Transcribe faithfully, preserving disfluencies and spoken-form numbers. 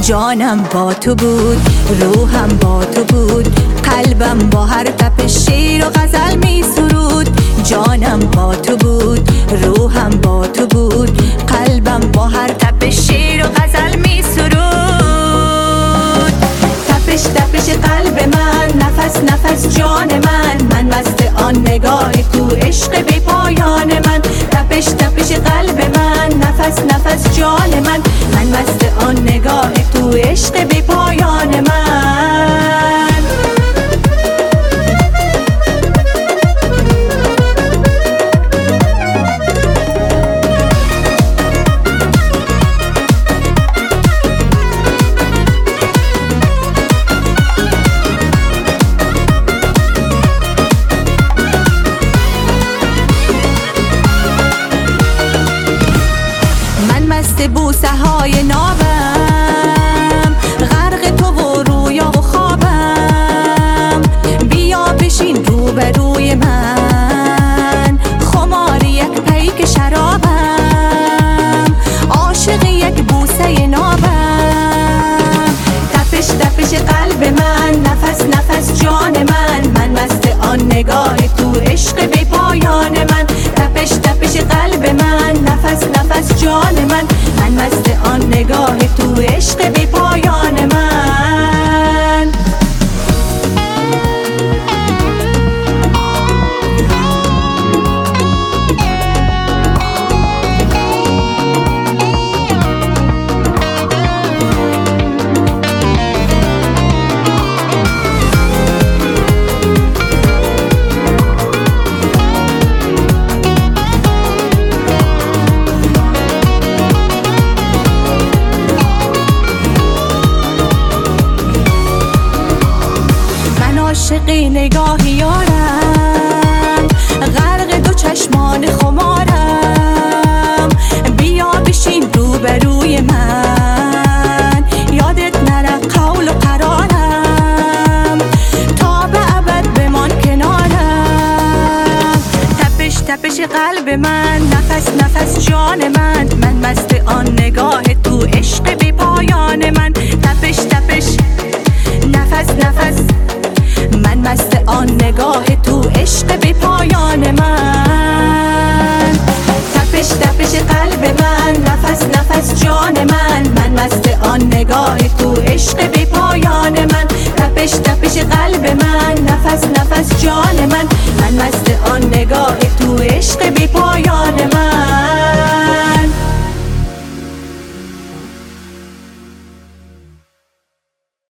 جانم با تو بود، روحم با تو بود، قلبم با هر تپش شعر و غزل می سرود. جانم با تو بود، روحم با تو بود، قلبم با هر تپش شعر و غزل می سرود. تپش تپش قلب من، نفس نفس جان من، من مست آن نگاه تو، عشق بی پایان من. تپش تپش قلب من، نفس نفس جان من، من مست آن نگاه تو، عشق بی پایان من. بوسه های نابم، غرق تو و رویا و خوابم. بیا بشین روبروی من، خمار یک پیک شرابم، عاشق یک بوسه نابم. تپش تپش قلب من، نفس نفس جان من، من مست آن نگاه تو، عشق بی پایان من. تپش تپش قلب من، نفس نفس جان من، من مست آن نگاه تو، عشق بی پایان من. عاشقی نگاه یارم، غرق دو چشمان خمارم. بیا بشین روبروی من، یادت نره قول و قرارم، تا به ابد بمان کنارم. تپش تپش قلب من، نفس نفس جان من، من مست آن نگاه تو، عشق بی پایان من. تپش تپش نفس نفس، من مست آن نگاه تو، عشق بی پایان من. تپش تپش قلب من، نفس نفس جان من، من مست آن نگاه تو، عشق بی پایان من. تپش تپش قلب من، نفس نفس جان من، من مست آن نگاه تو، عشق بی پایان.